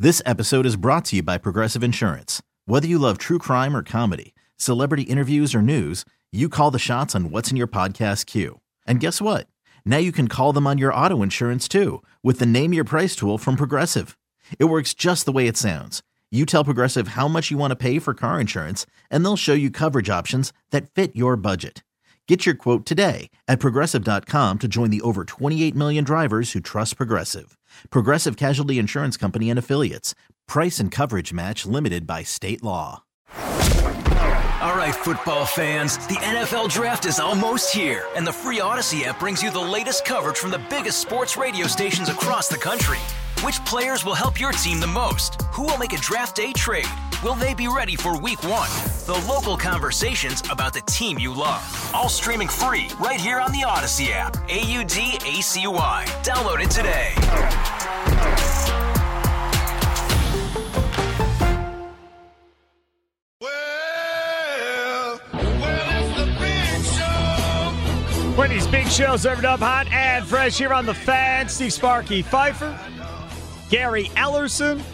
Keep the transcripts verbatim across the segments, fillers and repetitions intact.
This episode is brought to you by Progressive Insurance. Whether you love true crime or comedy, celebrity interviews or news, you call the shots on what's in your podcast queue. And guess what? Now you can call them on your auto insurance too with the Name Your Price tool from Progressive. It works just the way it sounds. You tell Progressive how much you want to pay for car insurance, and they'll show you coverage options that fit your budget. Get your quote today at Progressive dot com to join the over twenty-eight million drivers who trust Progressive. Progressive Casualty Insurance Company and Affiliates. Price and coverage match limited by state law. All right, football fans, the N F L Draft is almost here, and the free Odyssey app brings you the latest coverage from the biggest sports radio stations across the country. Which players will help your team the most? Who will make a draft day trade? Will they be ready for week one? The local conversations about the team you love. All streaming free right here on the Odyssey app. A U D A C Y. Download it today. Well, well, it's the Big Show. Wendy's Big Show served up hot and fresh here on the Fan. Steve Sparky Pfeiffer, Gary Ellerson,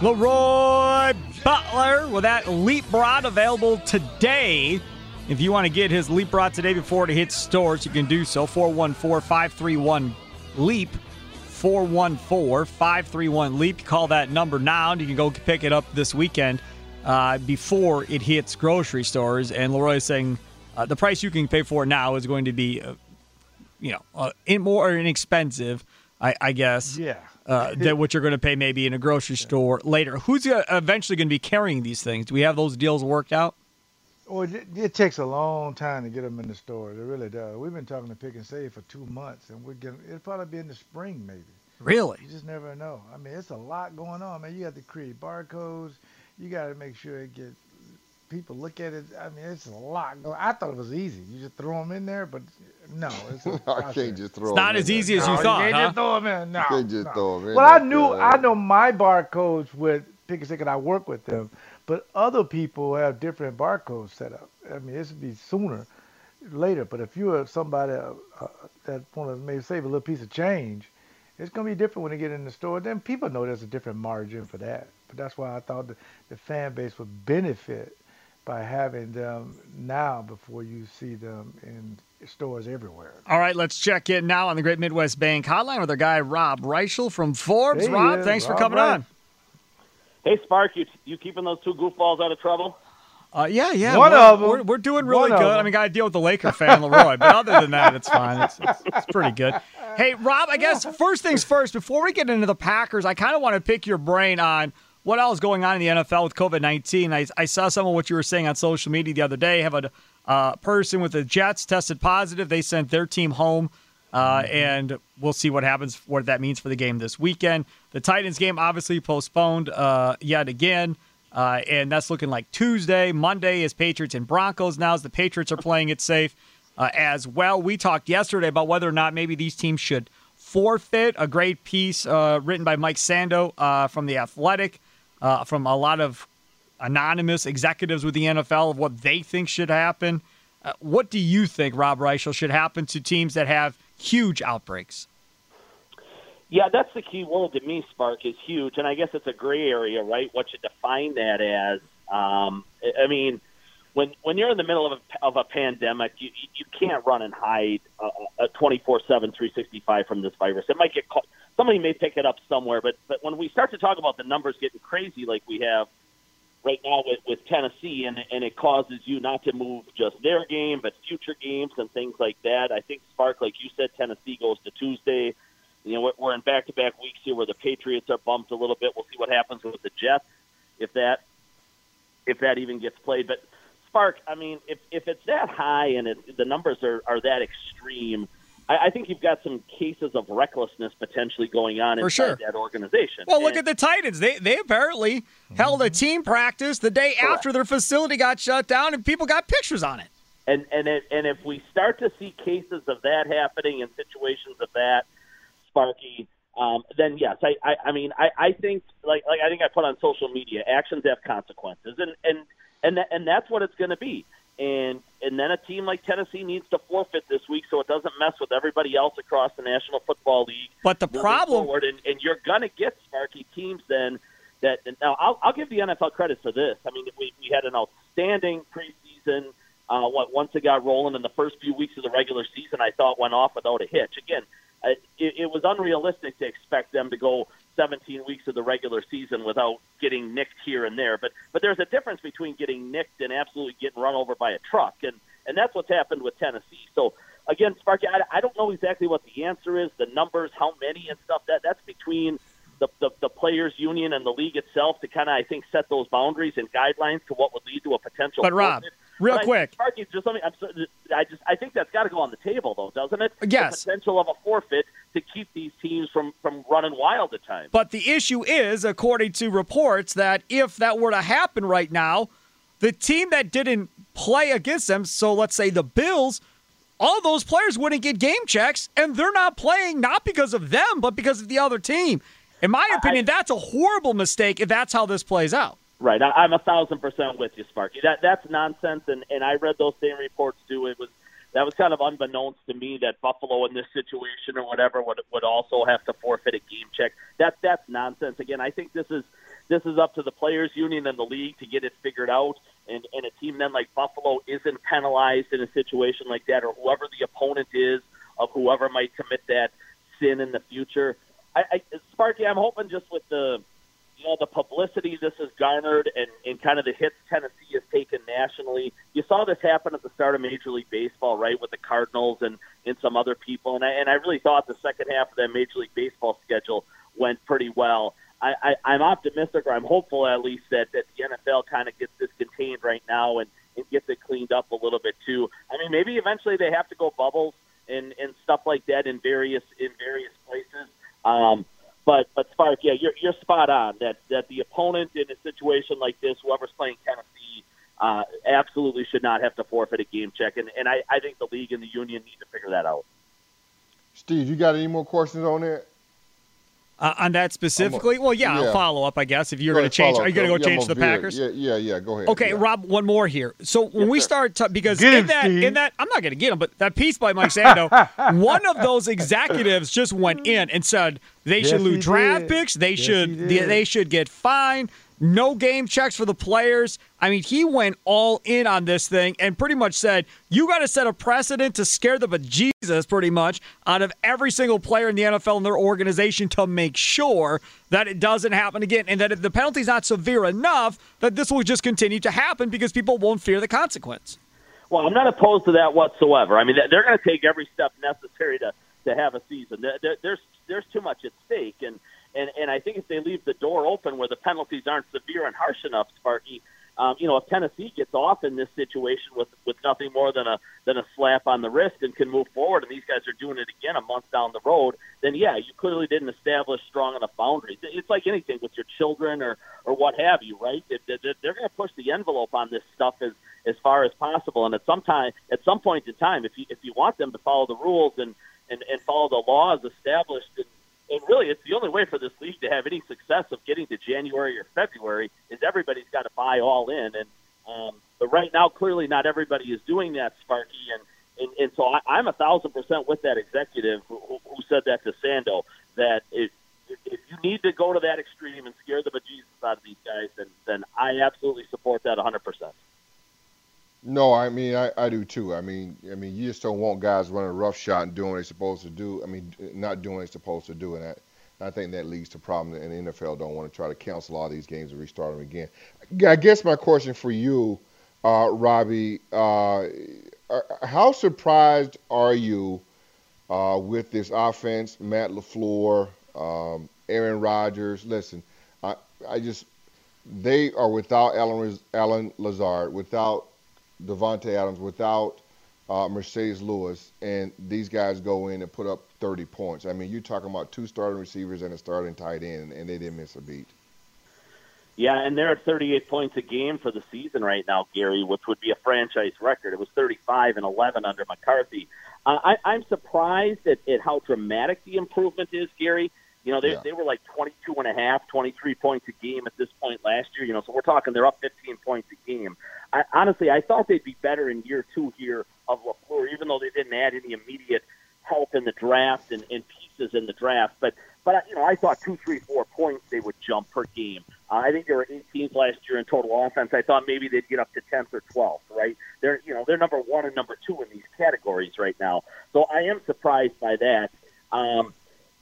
Leroy Butler with that Leap Brat available today. If you want to get his Leap Brat today before it hits stores, you can do so. four one four, five three one, LEAP. four one four, five three one, LEAP. Call that number now, and you can go pick it up this weekend uh, before it hits grocery stores. And Leroy is saying uh, the price you can pay for it now is going to be, uh, you know, uh, in more inexpensive, I, I guess. Yeah. Uh, than what you're going to pay maybe in a grocery store later. Who's uh, eventually going to be carrying these things? Do we have those deals worked out? Well, it, it takes a long time to get them in the store. It really does. We've been talking to Pick and Save for two months, and we're getting. It'll probably be in the spring, maybe. Really? You just never know. I mean, it's a lot going on, man. You have to create barcodes. You got to make sure it gets people look at it. I mean, it's a lot. Going. I thought it was easy. You just throw them in there, but no, it's a I can't just throw It's them not in as there. easy as no, you thought, can't huh? just throw them in. No, You can't just no. throw 'em in Well, I there, knew. uh, I know my barcodes with Pick and Save, and I work with them. But other people have different barcodes set up. I mean, this would be sooner, later. But if you're somebody uh, uh, that want to maybe save a little piece of change, it's going to be different when they get in the store. Then people know there's a different margin for that. But that's why I thought the, the fan base would benefit by having them now before you see them in stores everywhere. All right, let's check in now on the Great Midwest Bank Hotline with our guy Rob Reichel from Forbes. Hey, Rob, yeah, thanks for Rob coming Reich. on. Hey, Spark, you you keeping those two goofballs out of trouble? Uh, yeah, yeah. One we're, of 'em. We're, we're doing really One of good. I 'em. mean, got to deal with the Laker fan, Leroy. But other than that, it's fine. It's, it's, it's pretty good. Hey, Rob, I guess first things first, before we get into the Packers, I kind of want to pick your brain on what else is going on in the N F L with COVID nineteen. I, I saw some of what you were saying on social media the other day. Have a uh, person with the Jets tested positive. They sent their team home. Uh, and we'll see what happens, what that means for the game this weekend. The Titans game obviously postponed uh, yet again, uh, and that's looking like Tuesday. Monday is Patriots and Broncos now, as the Patriots are playing it safe uh, as well. We talked yesterday about whether or not maybe these teams should forfeit. A great piece uh, written by Mike Sando uh, from The Athletic, uh, from a lot of anonymous executives with the N F L of what they think should happen. Uh, what do you think, Rob Reichel, should happen to teams that have huge outbreaks? Yeah, that's the key word to me, Spark, is huge. And I guess it's a gray area, right, what you define that as. Um, I mean, when when you're in the middle of a, of a pandemic, you, you can't run and hide a, a twenty-four seven, three sixty-five from this virus. It might get caught. Somebody may pick it up somewhere, but, but when we start to talk about the numbers getting crazy like we have right now with, with Tennessee, and, and it causes you not to move just their game, but future games and things like that. I think, Spark, like you said, Tennessee goes to Tuesday. You know, we're in back-to-back weeks here where the Patriots are bumped a little bit. We'll see what happens with the Jets if that if that even gets played. But, Spark, I mean, if, if it's that high and it, the numbers are, are that extreme, I, I think you've got some cases of recklessness potentially going on For inside sure. that organization. Well, look And- at the Titans. They they apparently held a team practice the day Correct. after their facility got shut down, and people got pictures on it. And and it, and if we start to see cases of that happening and situations of that, Sparky, um, then yes, I, I, I mean I, I think like like I think I put on social media, actions have consequences, and and and that, and that's what it's going to be. And and then a team like Tennessee needs to forfeit this week so it doesn't mess with everybody else across the National Football League. But the moving problem, forward, and, and you're going to get, Sparky, teams then that now I'll, I'll give the N F L credit for this. I mean, we, we had an outstanding preseason. Uh, what, once it got rolling in the first few weeks of the regular season, I thought went off without a hitch. Again, uh, it, it was unrealistic to expect them to go seventeen weeks of the regular season without getting nicked here and there. But but there's a difference between getting nicked and absolutely getting run over by a truck, and, and that's what's happened with Tennessee. So, again, Sparky, I, I don't know exactly what the answer is, the numbers, how many and stuff. That That's between the, the, the players' union and the league itself to kind of, I think, set those boundaries and guidelines to what would lead to a potential But, Rob, forfeit. real but quick. I, Sparky, just let me, I'm, so- I, just, I think that's got to go on the table, though, doesn't it? Yes. The potential of a forfeit to keep these teams from, from running wild at times. But the issue is, according to reports, that if that were to happen right now, the team that didn't play against them, so let's say the Bills, all those players wouldn't get game checks, and they're not playing not because of them, but because of the other team. In my opinion, I, that's a horrible mistake if that's how this plays out. Right. I, I'm a thousand percent with you, Sparky. That That's nonsense, and, and I read those same reports, too. It was That was kind of unbeknownst to me that Buffalo in this situation or whatever would would also have to forfeit a game check. That That's nonsense. Again, I think this is this is up to the players' union and the league to get it figured out, and, and a team then like Buffalo isn't penalized in a situation like that, or whoever the opponent is of whoever might commit that sin in the future. I, I, Sparky, I'm hoping just with the you know the publicity this has garnered and, and kind of the hits Tennessee has taken nationally. You saw this happen at the start of Major League Baseball, right, with the Cardinals and, and some other people, and I, and I really thought the second half of that Major League Baseball schedule went pretty well. I, I, I'm optimistic, or I'm hopeful at least, that, that the N F L kind of gets this contained right now and, and gets it cleaned up a little bit too. I mean, maybe eventually they have to go bubbles and, and stuff like that in various in various places. Um, but but Spark, yeah, you're you're spot on that that the opponent in a situation like this, whoever's playing Tennessee, uh, absolutely should not have to forfeit a game check, and and I, I think the league and the union need to figure that out. Steve, you got any more questions on that? Uh, on that specifically? Well, yeah, yeah. I'll follow up, I guess, if you're Go going ahead, to change. follow Are you going to up. go Yeah, change I'm the gonna Packers? Yeah, yeah, yeah. Go ahead. Okay, yeah. Rob, one more here. So when Yes, we sir. start, to, because Get in him, that, Steve. in that, I'm not going to get him, but that piece by Mike Sando, one of those executives just went in and said they Yes, should he lose draft did. picks, they Yes, should, he they, did. they should get fined, no game checks for the players. I mean, he went all in on this thing and pretty much said, you got to set a precedent to scare the bejesus pretty much out of every single player in the N F L and their organization to make sure that it doesn't happen again, and that if the penalty's not severe enough, that this will just continue to happen because people won't fear the consequence. Well, I'm not opposed to that whatsoever. I mean, they're going to take every step necessary to, to have a season. There, there, there's there's too much at stake, and, and, and I think if they leave the door open where the penalties aren't severe and harsh enough, Sparky, um, you know, if Tennessee gets off in this situation with, with nothing more than a than a slap on the wrist and can move forward, and these guys are doing it again a month down the road, then yeah, you clearly didn't establish strong enough boundaries. It's like anything with your children or, or what have you, right? They're, they're going to push the envelope on this stuff as as far as possible, and at some time, at some point in time, if you if you want them to follow the rules and and, and follow the laws established. And, And really, it's the only way for this league to have any success of getting to January or February is everybody's got to buy all in. And um, but right now, clearly not everybody is doing that, Sparky. And and, and so I, I'm a thousand percent with that executive who, who said that to Sando, that if, if you need to go to that extreme and scare the bejesus out of these guys, then then I absolutely support that one hundred percent. No, I mean I, I do too. I mean I mean you just don't want guys running a rough shot and doing what they're supposed to do. I mean not doing what they're supposed to do, and I, I think that leads to problems. And the N F L don't want to try to cancel all these games and restart them again. I guess my question for you, uh, Robbie, uh, how surprised are you uh, with this offense, Matt LaFleur, um, Aaron Rodgers? Listen, I I just they are without Alan Alan Lazard, without Devontae Adams, without uh, Mercedes Lewis, and these guys go in and put up thirty points. I mean, you're talking about two starting receivers and a starting tight end, and they didn't miss a beat. Yeah, and they're at thirty-eight points a game for the season right now, Gary, which would be a franchise record. It was thirty-five and eleven under McCarthy. Uh, I, I'm surprised at, at how dramatic the improvement is, Gary. You know, they, Yeah. they were like twenty-two and a half, twenty-three points a game at this point last year. You know, so we're talking they're up fifteen points a game. I, honestly, I thought they'd be better in year two here of LaFleur, even though they didn't add any immediate help in the draft and, and pieces in the draft. But but you know, I thought two, three, four points they would jump per game. Uh, I think they were eighteenth last year in total offense. I thought maybe they'd get up to tenth or twelfth. Right? They're you know they're number one and number two in these categories right now. So I am surprised by that. Um,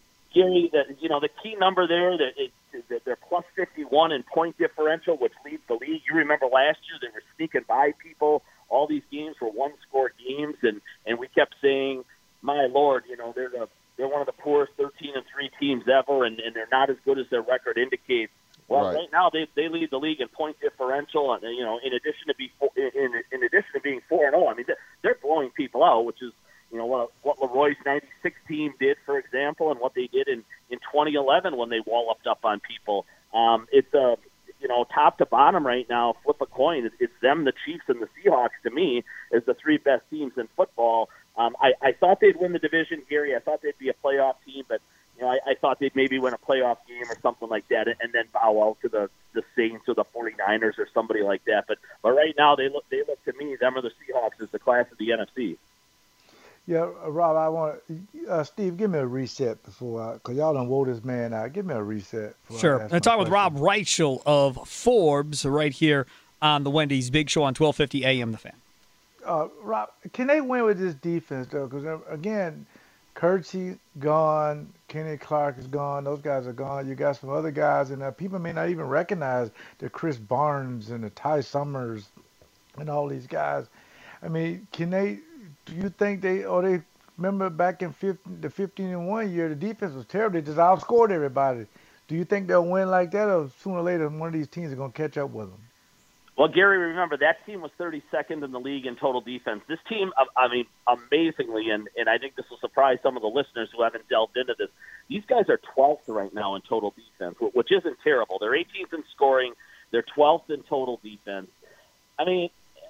Gary, the, you know the key number there that it, that they're plus fifty-one in point differential, which leads the league. You remember last year they were sneaking by people. All these games were one-score games, and, and we kept saying, "My Lord, you know they're the, they're one of the poorest thirteen and three teams ever, and, and they're not as good as their record indicates." Well, right, right now they they lead the league in point differential, and you know in addition to be in in addition to being four and zero, I mean they're blowing people out, which is you know what what Leroy's ninety-six team did, for example, and what they did in, in twenty eleven when they walloped up on people. Um, it's a you know top to bottom right now. Flip a coin. It's, it's them, the Chiefs, and the Seahawks. To me, is the three best teams in football. Um, I, I thought they'd win the division, Gary. I thought they'd be a playoff team, but you know, I, I thought they'd maybe win a playoff game or something like that, and, and then bow out to the, the Saints or the forty-niners or somebody like that. But but right now they look they look to me, them or the Seahawks, as the class of the N F C. Yeah, uh, Rob, I want uh, Steve, give me a reset before, because y'all done wore this man out. Give me a reset. Sure. I'm talking with Rob Reichel of Forbes right here on the Wendy's Big Show on twelve fifty A M The Fan. Uh, Rob, can they win with this defense, though? Because, again, Kirksey gone, Kenny Clark is gone, those guys are gone. You got some other guys, and uh, people may not even recognize the Chris Barnes and the Ty Summers and all these guys. I mean, can they – do you think they – or they remember back in fifteen, the fifteen and one year, the defense was terrible. They just outscored everybody. Do you think they'll win like that, or sooner or later one of these teams are going to catch up with them? Well, Gary, remember, that team was thirty-second in the league in total defense. This team, I mean, amazingly, and, and I think this will surprise some of the listeners who haven't delved into this, these guys are twelfth right now in total defense, which isn't terrible. They're eighteenth in scoring. They're twelfth in total defense. I mean,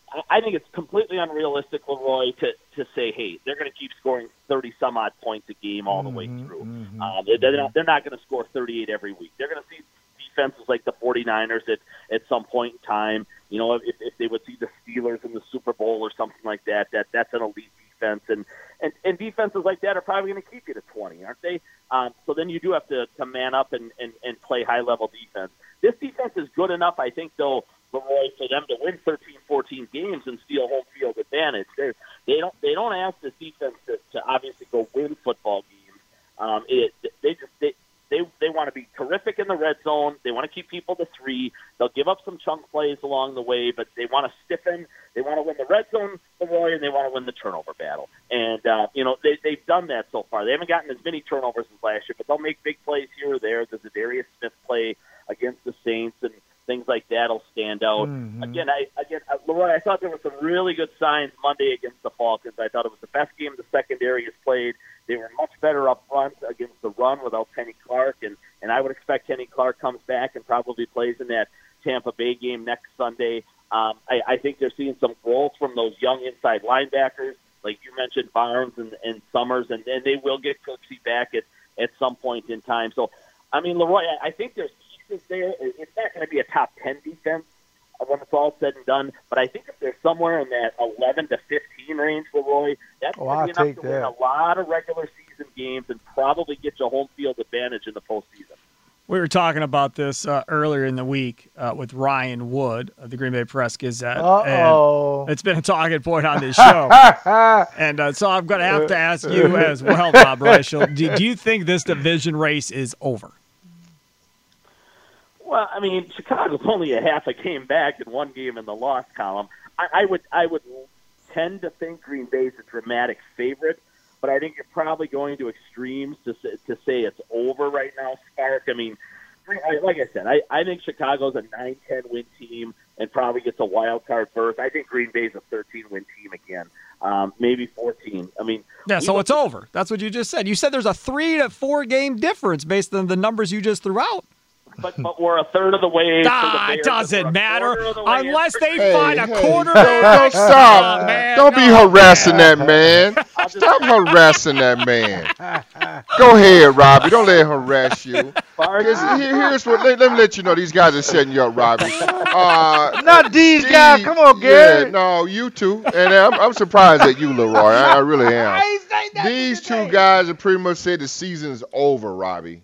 I think it's completely unrealistic, Leroy, to, to say, hey, they're going to keep scoring thirty-some-odd points a game all the way through. Mm-hmm. Uh, they're not, they're not going to score thirty-eight every week. They're going to see defenses like the forty-niners at, at some point in time. You know, if, if they would see the Steelers in the Super Bowl or something like that, that that's an elite defense. And, and, and defenses like that are probably going to keep you to twenty, aren't they? Um, so then you do have to, to man up and, and, and play high-level defense. This defense is good enough, I think, though, Leroy, for them to win thirteen, fourteen games and steal home field advantage. They're, they don't they don't ask this defense to, to obviously go win football games. Um, it, they just they, They they want to be terrific in the red zone. They want to keep people to three. They'll give up some chunk plays along the way, but they want to stiffen. They want to win the red zone, Leroy, and they want to win the turnover battle. And, uh, you know, they, they've done that so far. They haven't gotten as many turnovers as last year, but they'll make big plays here or there. There's a Darius Smith play against the Saints, and things like that will stand out. Mm-hmm. Again, I again, uh, Leroy, I thought there were some really good signs Monday against the Falcons. I thought it was the best game the secondary has played. They were much better up front against the run without Kenny Clark, and, and I would expect Kenny Clark comes back and probably plays in that Tampa Bay game next Sunday. Um, I, I think they're seeing some growth from those young inside linebackers, like you mentioned, Barnes and, and Summers, and, and they will get Cooksey back at, at some point in time. So, I mean, Leroy, I, I think there's pieces there. It's not going to be a top ten defense when it's all said and done, but I think if they're somewhere in that eleven to fifteen range, Leroy, that's oh, going to be enough to that. win a lot of regular season games and probably get you a home field advantage in the postseason. We were talking about this uh, earlier in the week uh, with Ryan Wood of the Green Bay Press Gazette. Uh-oh. And it's been a talking point on this show. and uh, so I'm going to have to ask you as well, Bob Reichel, do, do you think this division race is over? Well, I mean, Chicago's only a half a game back and one game in the loss column. I, I would I would tend to think Green Bay's a dramatic favorite, but I think you're probably going to extremes to say, to say it's over right now, Spark. I mean, like I said, I, I think Chicago's a nine ten win team and probably gets a wild card berth. I think Green Bay's a thirteen win team again, um, maybe fourteen. I mean, yeah, so it's over. That's what you just said. You said there's a three to four game difference based on the numbers you just threw out. But, but we're a third of the way. Ah, it doesn't matter the unless they hey, find a hey, quarter. Don't, don't stop. Oh, man, don't be no. harassing that man. Stop harassing that man. Go ahead, Robbie. Don't let him harass you. Here, here's what. Let, let me let you know. These guys are setting you up, Robbie. Uh, Not these Steve, guys. Come on, Gary. Yeah, no, you two. And I'm, I'm surprised at you, Leroy. I, I really am. These two guys have pretty much said the season's over, Robbie.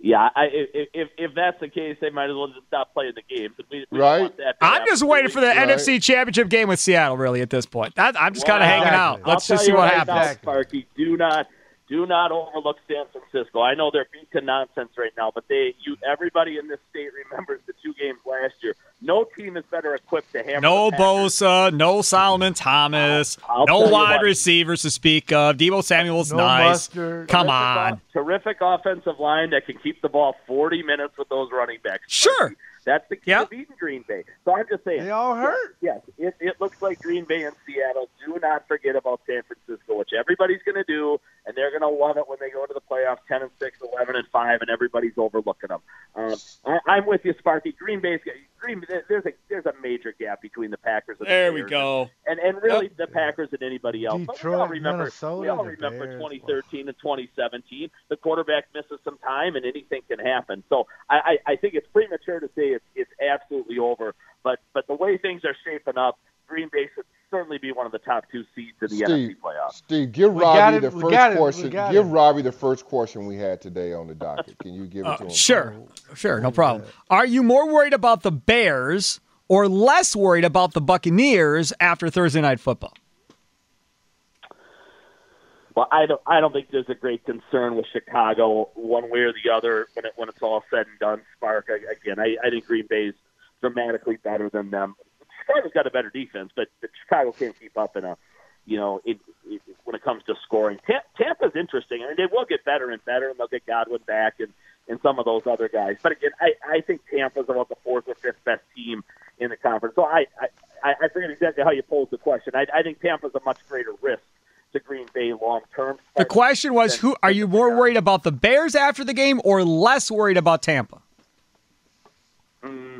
Yeah, I, if, if if that's the case, they might as well just stop playing the games. We, we Right. want that to I'm happen. just waiting for the Right. N F C Championship game with Seattle, really, at this point. That, I'm just kind of Well, hanging out. exactly. Let's I'll just tell see you what right happens. now, Exactly. Sparky, do not do not overlook San Francisco. I know they're beat to nonsense right now, but they you everybody in this state remembers the two games last year. No team is better equipped to hammer No the Packers. Bosa, no Solomon Thomas, I'll- I'll no tell you wide what. receivers to speak of. Debo Samuel's No nice. mustard. Come Terrific on. off- terrific offensive line that can keep the ball forty minutes with those running backs. Sure. That's the key Yeah. to beating Green Bay. So I'm just saying. They all hurt. Yes, it, it looks like Green Bay and Seattle. Do not forget about San Francisco, which everybody's going to do, and they're going to love it when they go to the playoffs ten and six, eleven and five, and everybody's overlooking them. Um, I, I'm with you, Sparky. Green Bay's Green. There's a there's a major gap between the Packers and There the we Bears. go. And and really the Packers and anybody else. But we all Detroit, remember, Minnesota, we all the remember Bears. twenty thirteen and twenty seventeen. The quarterback misses some time, and anything can happen. So I, I, I think it's premature to say it's, it's absolutely over. But but the way things are shaping up, Green Bay should certainly be one of the top two seeds in the Steve, N F C playoffs. Steve, give We got Robbie it, the we first got it, we question. got Give it. Robbie the first question we had today on the docket. Can you give it Uh, to him? sure, sure, no problem. Are you more worried about the Bears or less worried about the Buccaneers after Thursday Night Football? Well, I don't I don't think there's a great concern with Chicago one way or the other when it when it's all said and done. Spark I, again, I, I think Green Bay's dramatically better than them. Chicago's got a better defense, but, but Chicago can't keep up in a you know it, it, when it comes to scoring. Tampa, Tampa's interesting. I mean, they will get better and better, and they'll get Godwin back and, and some of those other guys. But again, I, I think Tampa's about the fourth or fifth best team in the conference. So I I, I forget exactly how you posed the question. I, I think Tampa's a much greater risk to Green Bay long term. The question was, who are you more worried about, the Bears after the game or less worried about Tampa? Mm,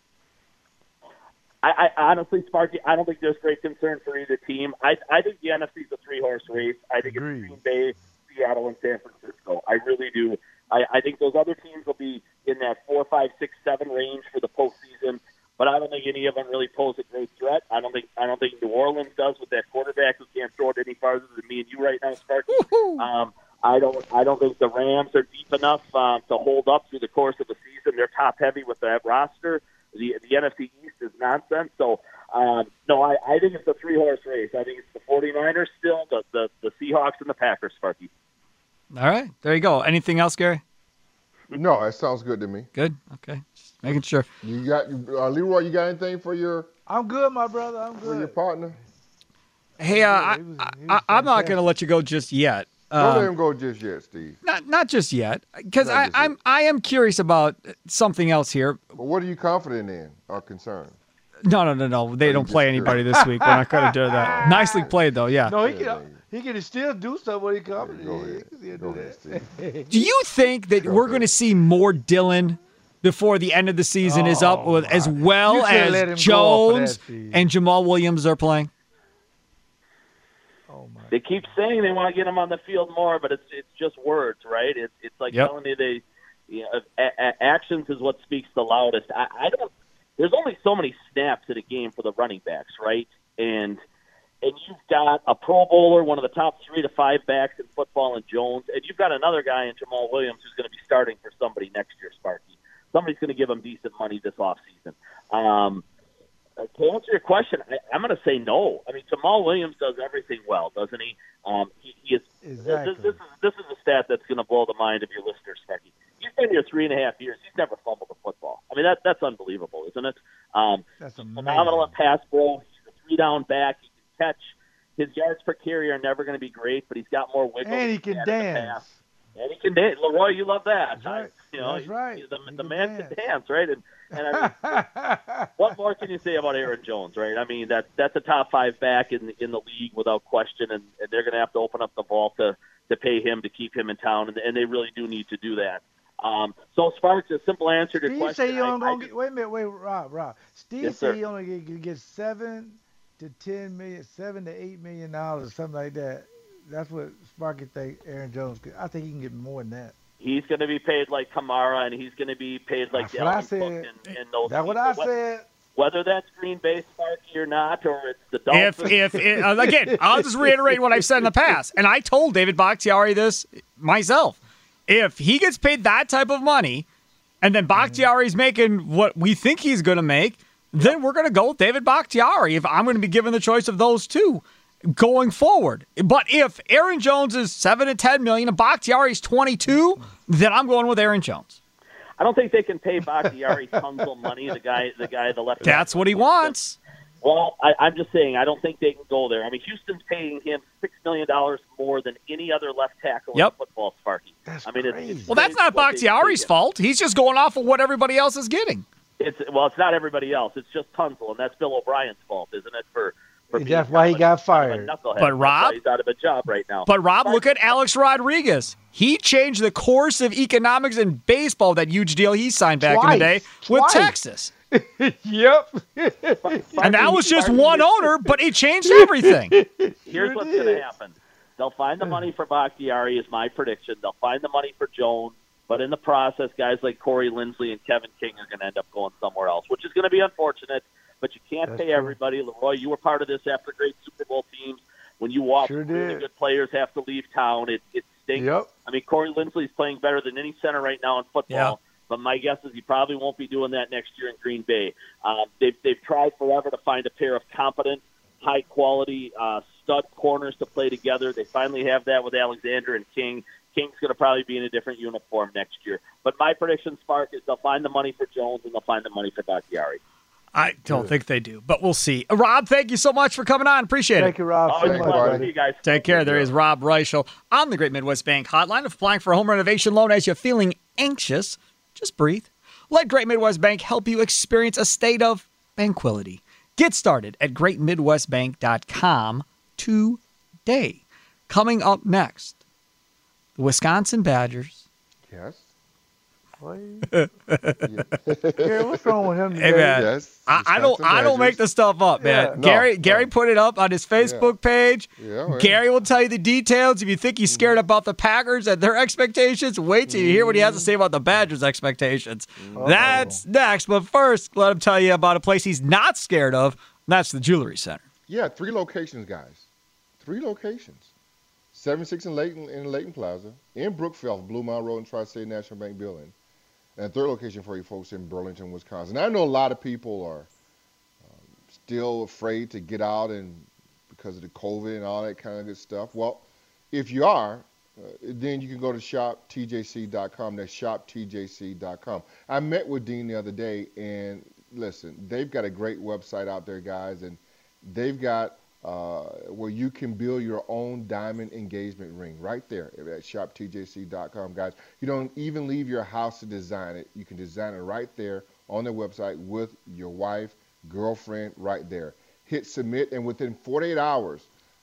I, I honestly, Sparky, I don't think there's great concern for either team. I, I think the N F C is a three-horse race. I think Agreed. it's Green Bay, Seattle, and San Francisco. I really do. I, I think those other teams will be in that four, five, six, seven range for the postseason. But I don't think any of them really pose a great threat. I don't think I don't think New Orleans does with that quarterback who can't throw it any farther than me and you right now, Sparky. Um, I don't I don't think the Rams are deep enough um, to hold up through the course of the season. They're top heavy with that roster. The the N F C East is nonsense. So um, no, I, I think it's a three horse race. I think it's the 49ers still, the the, the Seahawks and the Packers, Sparky. All right, there you go. Anything else, Gary? No, that sounds good to me. Good. Okay, just making sure. You got uh, Leroy. You got anything for your I'm good, my brother. I'm for your good. partner? Hey, uh, Yeah, I, he was- I, he was I, I'm not fantastic. going to let you go just yet. Don't Um, let him go just yet, Steve. Not not just yet, because Not I just I'm yet. I am curious about something else here. But what are you confident in or concerned? No, no, no, no. They you don't just play curious? anybody this week. We're not going to do that. Nicely played, though. Yeah. No, he Yeah, can he can still do something when he comes. Go ahead. He'll Go do ahead, that. Steve. Do you think that we're going to see more Dylan before the end of the season is up, Oh, with, as my. well You can't let him as go off of that, Jones Steve. and Jamal Williams are playing? Oh my. They keep saying they want to get him on the field more, but it's it's just words, right? It's it's like Yep. telling you they, you know, a, a, actions is what speaks the loudest. I, I don't. There's only so many snaps in a game for the running backs, right? And and you've got a Pro Bowler, one of the top three to five backs in football, in Jones, and you've got another guy in Jamal Williams who's going to be starting for somebody next year, Sparky. Somebody's going to give him decent money this offseason. Um, uh, to answer your question, I, I'm going to say no. I mean, Jamal Williams does everything well, doesn't he? Um, he, he is. Exactly. This, this is this is a stat that's going to blow the mind of your listeners, Sparky. He's been here three and a half years. He's never fumbled a football. I mean, that that's unbelievable, isn't it? Um, That's he's amazing. phenomenal at pass pro. He's a three-down back. He can catch. His yards per carry are never going to be great, but he's got more wiggle. And he than can had in the dance. past. And he can dance. Leroy, you love that. That's right. You know, That's he- right. he- The, He the can man dance. can dance, right? And, and I mean, what more can you say about Aaron Jones, right? I mean, that that's a top five back in in the league without question, and, and they're going to have to open up the vault to, to pay him to keep him in town, and, and they really do need to do that. Um, so, Sparks, a simple answer to your Steve question. say he I- only I gonna just- get. Wait a minute, wait, Rob, Rob. Steve Yes, say sir. he only get, can get seven to ten million, seven to eight million dollars, something like that. That's what Sparky think Aaron Jones could. I think he can get more than that. He's going to be paid like Kamara, and he's going to be paid like That's what I Dalvin said. Cook and, and those. That's what people. I Wh- said. Whether that's Green Bay, Sparky, or not, or it's the If Dolphins. if it, uh, again, I'll just reiterate what I've said in the past, and I told David Bakhtiari this myself. if he gets paid that type of money, and then Bakhtiari's making what we think he's going to make, then we're going to go with David Bakhtiari if I'm going to be given the choice of those two going forward. But if Aaron Jones is seven to ten million and Bakhtiari's twenty-two, then I'm going with Aaron Jones. I don't think they can pay Bakhtiari tons of money. The guy, the guy, the left. That's what he wants. Well, I, I'm just saying, I don't think they can go there. I mean, Houston's paying him six million dollars more than any other left tackle yep. in football, Sparky. That's I mean, it's, crazy. it's Well, that's not Bakhtiari's fault. He's just going off of what everybody else is getting. It's well, it's not everybody else. It's just Tunsil, and that's Bill O'Brien's fault, isn't it? For, for that's why he got fired. But Rob, he's out of a job right now. But Rob, look at Alex Rodriguez. He changed the course of economics in baseball. That huge deal he signed back Twice. in the day with Twice. Texas. Yep. And that was just one owner, but it changed everything. Here's what's going to happen. They'll find the money for Bakhtiari, is my prediction. They'll find the money for Jones, but in the process, guys like Corey Linsley and Kevin King are going to end up going somewhere else, which is going to be unfortunate, but you can't That's pay true. everybody. Leroy, you were part of this after great Super Bowl teams. When you watch Sure really did. good players have to leave town, it, it stinks. Yep. I mean, Corey Linsley's playing better than any center right now in football. Yeah. But my guess is he probably won't be doing that next year in Green Bay. Um, they've, they've tried forever to find a pair of competent, high-quality uh, stud corners to play together. They finally have that with Alexander and King. King's going to probably be in a different uniform next year. But my prediction, Spark, is they'll find the money for Jones and they'll find the money for Bakhtiari. I don't think they do, but we'll see. Uh, Rob, thank you so much for coming on. Appreciate Thank it. you, Rob. Always So a much, pleasure. buddy. See you guys. Take care. There is Rob Reichel on the Great Midwest Bank hotline. If applying for a home renovation loan as you're feeling anxious, just breathe. Let Great Midwest Bank help you experience a state of tranquility. Get started at great midwest bank dot com today. Coming up next, the Wisconsin Badgers. Yes. What? Gary, what's wrong with him Hey, today? man. Yes. I, I don't. Wisconsin I don't make Badgers. this stuff up, man. Yeah. No, Gary. no. Gary put it up on his Facebook page. Yeah, well. Gary will tell you the details. If you think he's scared about the Packers and their expectations, wait till you hear what he has to say about the Badgers' expectations. That's next. But first, let him tell you about a place he's not scared of. And that's the Jewelry Center. Yeah, three locations, guys. Three locations. seventy-six in Layton in Layton Plaza, in Brookfield, Blue Mile Road, and Tri-State National Bank Building. And a third location for you folks in Burlington, Wisconsin. I know a lot of people are um, still afraid to get out and because of the COVID and all that kind of good stuff. Well, if you are, uh, then you can go to shop T J C dot com. That's shop T J C dot com. I met with Dean the other day, and listen, they've got a great website out there, guys, and they've got uh, where you can build your own diamond engagement ring right there at shop T J C dot com, guys. You don't even leave your house to design it. You can design it right there on their website with your wife, girlfriend, right there. Hit submit, and within forty-eight hours,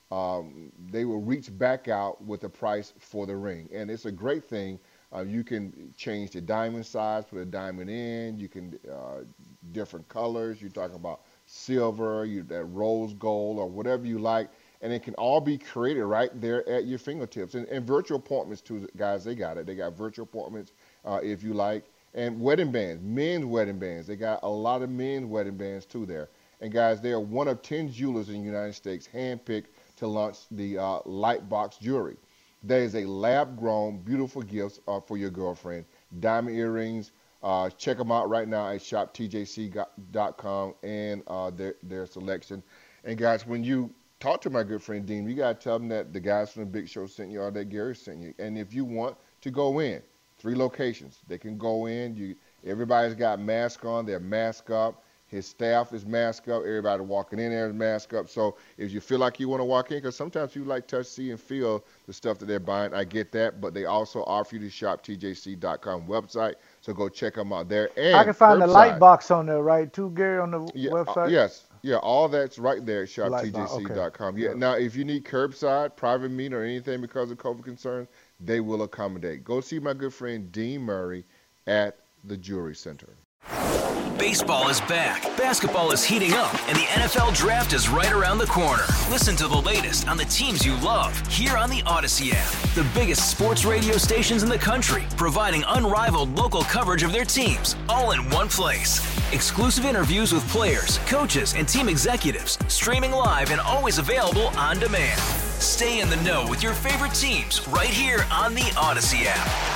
um, they will reach back out with a price for the ring. And it's a great thing. Uh, you can change the diamond size, put a diamond in. You can uh, different colors. You're talking about silver, you, that rose gold, or whatever you like, and it can all be created right there at your fingertips. And, and virtual appointments too, guys. They got it. They got virtual appointments uh, if you like, and wedding bands, men's wedding bands. They got a lot of men's wedding bands too there. And guys, they are one of ten jewelers in the United States handpicked to launch the uh, Lightbox jewelry. That is a lab-grown, beautiful gift uh, for your girlfriend. Diamond earrings. Uh, check them out right now at shop T J C dot com and uh, their, their selection. And guys, when you talk to my good friend Dean, you got to tell them that the guys from the Big Show sent you or that Gary sent you. And if you want to go in, three locations, they can go in. You, everybody's got masks on. They're masked up. His staff is masked up. Everybody walking in there is masked up. So if you feel like you want to walk in, because sometimes you like touch, see, and feel the stuff that they're buying, I get that. But they also offer you to shop T J C dot com website. So go check them out there. And I can find the curbside. light box on there, right, too, Gary, on the Yeah, website? uh, yes. Yeah, all that's right there at shop Light T J box, C dot com. okay. Yeah. Yeah. Now, if you need curbside, private meeting, or anything because of COVID concerns, they will accommodate. Go see my good friend Dean Murray at the Jewelry Center. Baseball is back, basketball is heating up, and the N F L Draft is right around the corner. Listen to the latest on the teams you love here on the Odyssey app. The biggest sports radio stations in the country, providing unrivaled local coverage of their teams, all in one place. Exclusive interviews with players, coaches, and team executives, streaming live and always available on demand. Stay in the know with your favorite teams right here on the Odyssey app.